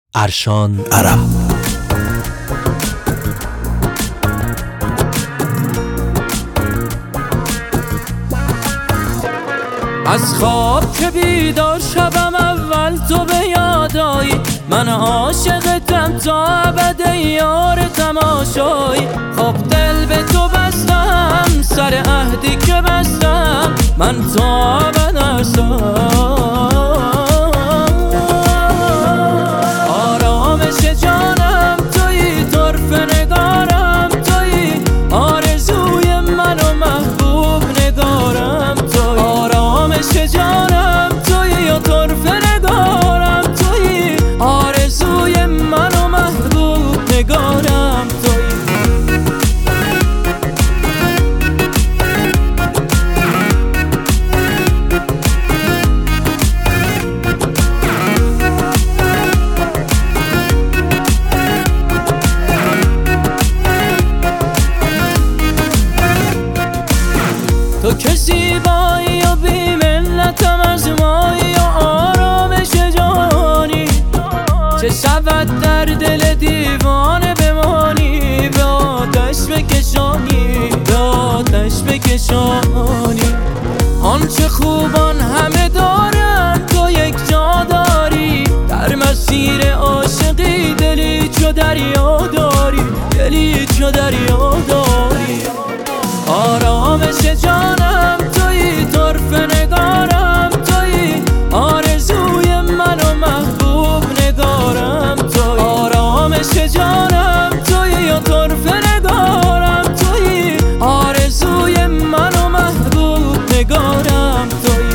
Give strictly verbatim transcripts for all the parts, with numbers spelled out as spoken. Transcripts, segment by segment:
ارشان عرب. از خواب که بیدار شبم اول تو به یادایی، من عاشقتم تا ابد یار تماشایی. خب دل به تو بستم، سر عهدی که بستم من تا ابد آرامش جانم تویی، طرف نگارم تویی، آرزوی من و محبوب نگارم تویی. آرامش جانم تویی و طرف نگارم تویی، آرزوی من و محبوب نگارم تویی. تو که زیبایی و بی منتم از مایی و آرامش جانی، چه شود در دل دیوانه بمانی، به آتش بکشانی، به آتش بکشانی. آنچه خوبان همه دارن تو یک جا داری، در مسیر عاشقی دلی چو دریا داری، دلی چو دریا داری. آرامش جانم تویی، طرف نگارم تویی، آرزوی من و محبوب نگارم تویی. آرامش جانم تویی و طرف نگارم تویی، آرزوی من و محبوب نگارم تویی.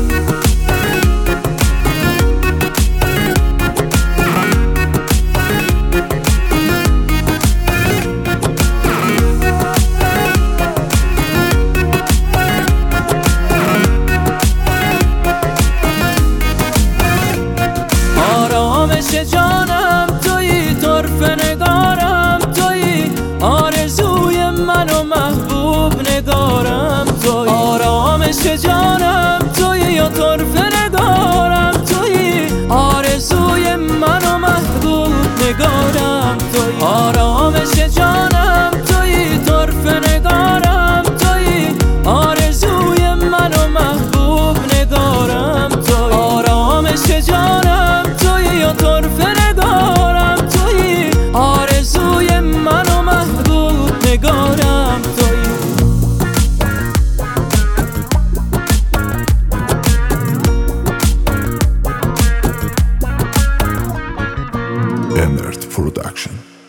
آرامش جانم تویی، طرف نگارم تویی، آرزوی من و محبوب نگارم تویی. آرامش جانم تویی و طرف نگارم تویی، آرزوی من و محبوب نگارم تویی. آرامش جانم تویی، طرف نگارم تویی، آرزوی من و محبوب نگارم تویی. آرامش جانم تویی و طرف نگارم تویی، آرزوی من و محبوب نگارم تویی. Emert Production.